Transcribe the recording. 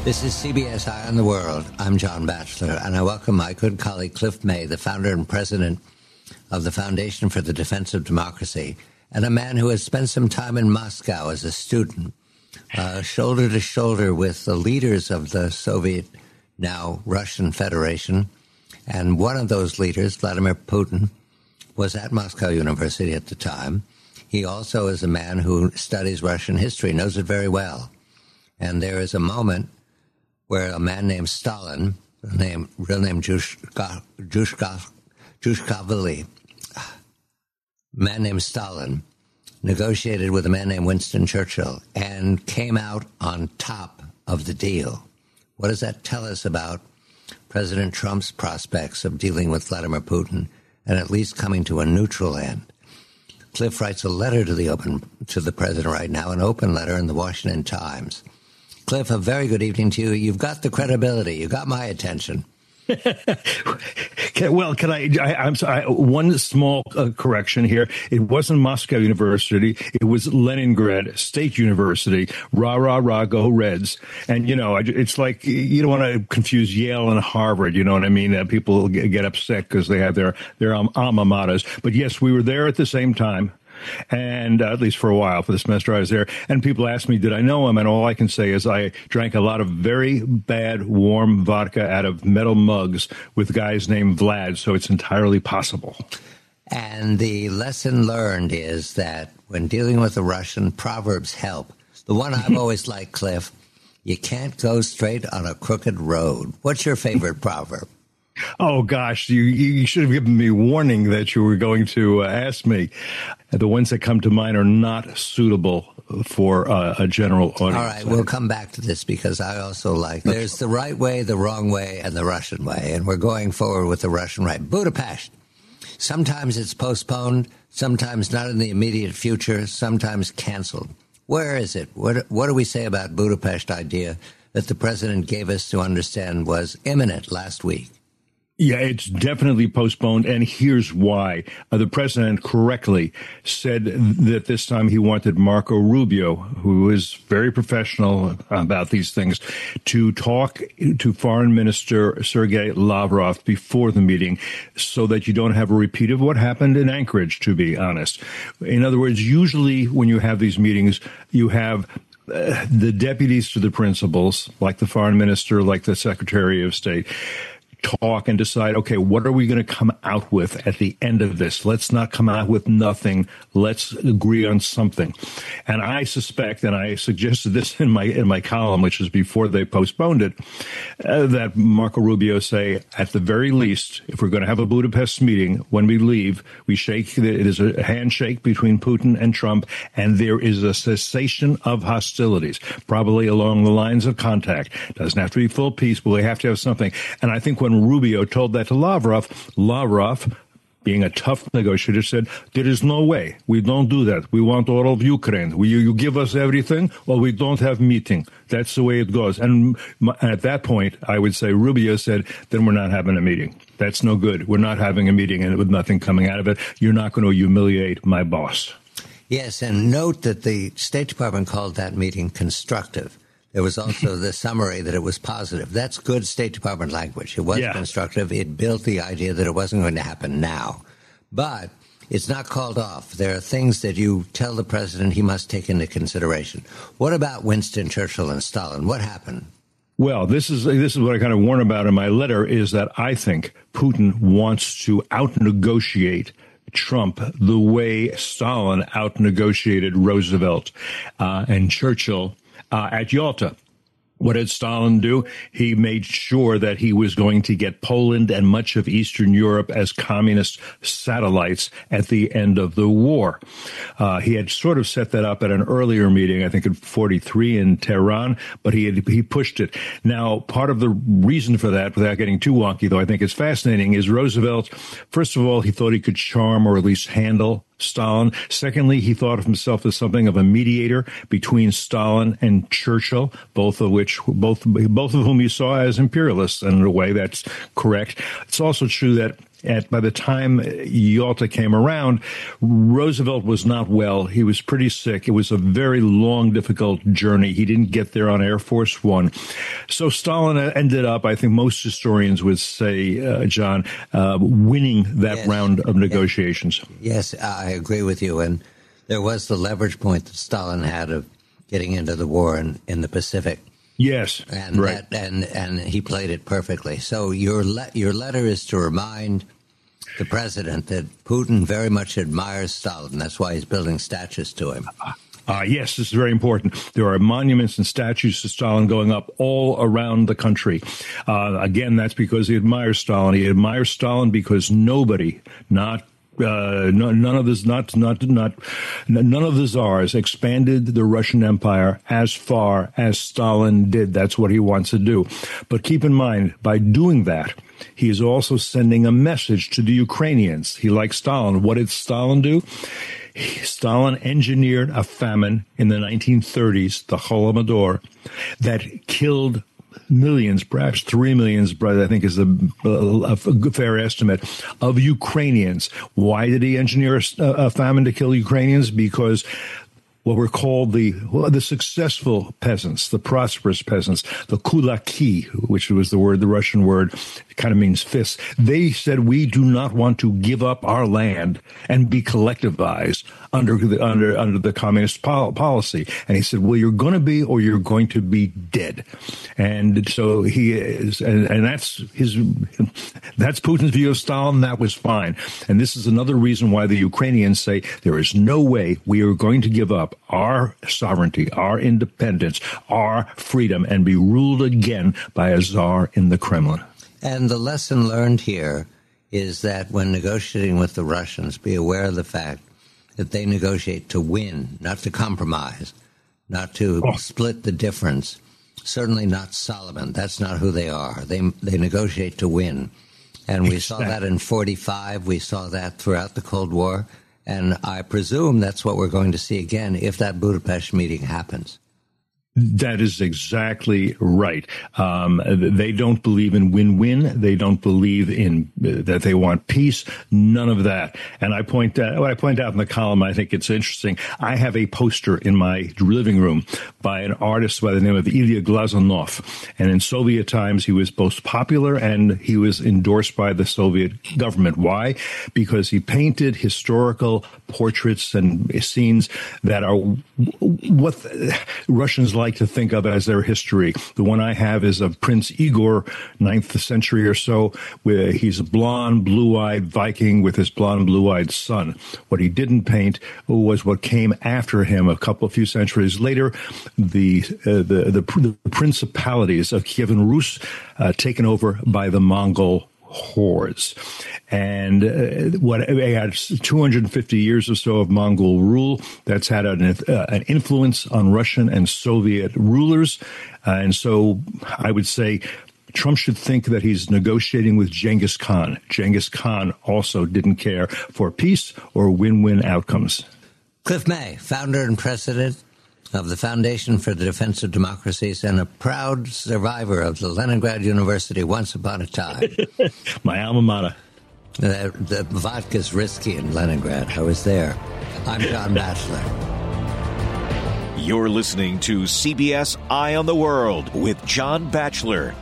This is CBS Eye on the World. I'm John Batchelor, and I welcome my good colleague Cliff May, the founder and president of the Foundation for the Defense of Democracy, and a man who has spent some time in Moscow as a student, shoulder to shoulder with the leaders of the Soviet, now Russian Federation. And one of those leaders, Vladimir Putin, was at Moscow University at the time. He also is a man who studies Russian history, knows it very well. And there is a moment where a man named Stalin, real name Zhushkavili, man named Stalin, negotiated with a man named Winston Churchill and came out on top of the deal. What does that tell us about President Trump's prospects of dealing with Vladimir Putin and at least coming to a neutral end? Cliff writes a letter to the president right now, an open letter in the Washington Times. Cliff, a very good evening to you. You've got the credibility. You got my attention. I'm sorry, one small correction here. It wasn't Moscow University. It was Leningrad State University. Rah, rah, rah, go Reds. And, it's like you don't want to confuse Yale and Harvard. You know what I mean? People get upset because they have their alma maters. But, yes, we were there at the same time. And at least for a while, for the semester I was there. And people asked me, did I know him? And all I can say is I drank a lot of very bad, warm vodka out of metal mugs with guys named Vlad. So it's entirely possible. And the lesson learned is that when dealing with the Russian, proverbs help. The one I've always liked, Cliff, you can't go straight on a crooked road. What's your favorite proverb? Oh, gosh, you should have given me warning that you were going to ask me. The ones that come to mind are not suitable for a general audience. All right, we'll come back to this because I also like there's the right way, the wrong way, and the Russian way. And we're going forward with the Russian right. Budapest. Sometimes it's postponed, sometimes not in the immediate future, sometimes canceled. Where is it? What do we say about Budapest idea that the president gave us to understand was imminent last week? Yeah, it's definitely postponed, and here's why. The president correctly said that this time he wanted Marco Rubio, who is very professional about these things, to talk to Foreign Minister Sergei Lavrov before the meeting so that you don't have a repeat of what happened in Anchorage, to be honest. In other words, usually when you have these meetings, you have the deputies to the principals, like the foreign minister, like the secretary of state, talk and decide, okay, what are we going to come out with at the end of this? Let's not come out with nothing. Let's agree on something. And I suspect, and I suggested this in my column, which is before they postponed it, that Marco Rubio say, at the very least, if we're going to have a Budapest meeting, when we leave, we shake, it is a handshake between Putin and Trump, and there is a cessation of hostilities, probably along the lines of contact. Doesn't have to be full peace, but we have to have something. And I think when Rubio told that to Lavrov, being a tough negotiator, said, there is no way. We don't do that. We want all of Ukraine. You give us everything, well, we don't have meeting. That's the way it goes. And at that point, I would say Rubio said, then we're not having a meeting. That's no good. We're not having a meeting and with nothing coming out of it. You're not going to humiliate my boss. Yes, and note that the State Department called that meeting constructive. There was also the summary that it was positive. That's good State Department language. It was constructive. It built the idea that it wasn't going to happen now. But it's not called off. There are things that you tell the president he must take into consideration. What about Winston Churchill and Stalin? What happened? Well, this is what I kind of warn about in my letter, is that I think Putin wants to out-negotiate Trump the way Stalin out-negotiated Roosevelt and Churchill at Yalta. What did Stalin do? He made sure that he was going to get Poland and much of Eastern Europe as communist satellites at the end of the war. He had sort of set that up at an earlier meeting, I think in 1943 in Tehran, but he pushed it. Now, part of the reason for that, without getting too wonky, though I think it's fascinating, is Roosevelt, first of all, he thought he could charm or at least handle Stalin. Secondly, he thought of himself as something of a mediator between Stalin and Churchill, both of whom you saw as imperialists, and in a way that's correct. It's also true that by the time Yalta came around, Roosevelt was not well. He was pretty sick. It was a very long, difficult journey. He didn't get there on Air Force One. So Stalin ended up, I think most historians would say, John, winning that round of negotiations. Yes, I agree with you. And there was the leverage point that Stalin had of getting into the war in the Pacific. Yes, and right. And he played it perfectly. So your letter is to remind the president that Putin very much admires Stalin. That's why he's building statues to him. Yes, this is very important. There are monuments and statues to Stalin going up all around the country. Again, that's because he admires Stalin. He admires Stalin because nobody, none of the czars expanded the Russian Empire as far as Stalin did. That's what he wants to do. But keep in mind, by doing that, he is also sending a message to the Ukrainians. He likes Stalin. What did Stalin do? Stalin engineered a famine in the 1930s, the Holodomor, that killed millions, perhaps 3 million, I think is a fair estimate, of Ukrainians. Why did he engineer a famine to kill Ukrainians? Because what were called the successful peasants, the prosperous peasants, the kulaki, which was the Russian word, it kind of means fists. They said, we do not want to give up our land and be collectivized under the communist policy. And he said, well, you're going to be, or you're going to be dead. And so he is, and that's Putin's view of Stalin. That was fine. And this is another reason why the Ukrainians say there is no way we are going to give up our sovereignty, our independence, our freedom, and be ruled again by a czar in the Kremlin. And the lesson learned here is that when negotiating with the Russians, be aware of the fact that they negotiate to win, not to compromise, not to split the difference. Certainly not Solomon. That's not who they are. They negotiate to win. And we saw that in 1945. We saw that throughout the Cold War. And I presume that's what we're going to see again if that Budapest meeting happens. That is exactly right. They don't believe in win-win. They don't believe in that they want peace. None of that. And I point out in the column, I think it's interesting. I have a poster in my living room by an artist by the name of Ilya Glazunov. And in Soviet times, he was both popular and he was endorsed by the Soviet government. Why? Because he painted historical portraits and scenes that are what Russians like to think of as their history. The one I have is of Prince Igor, 9th century or so, where he's a blonde, blue-eyed Viking with his blonde, blue-eyed son. What he didn't paint was what came after him a few centuries later, the principalities of Kievan Rus taken over by the Mongol hordes. And what they had 250 years or so of Mongol rule that's had an influence on Russian and Soviet rulers. And so I would say Trump should think that he's negotiating with Genghis Khan. Genghis Khan also didn't care for peace or win-win outcomes. Cliff May, founder and president of the Foundation for the Defense of Democracies and a proud survivor of the Leningrad University once upon a time. My alma mater. The vodka's risky in Leningrad. I was there. I'm John Batchelor. You're listening to CBS Eye on the World with John Batchelor.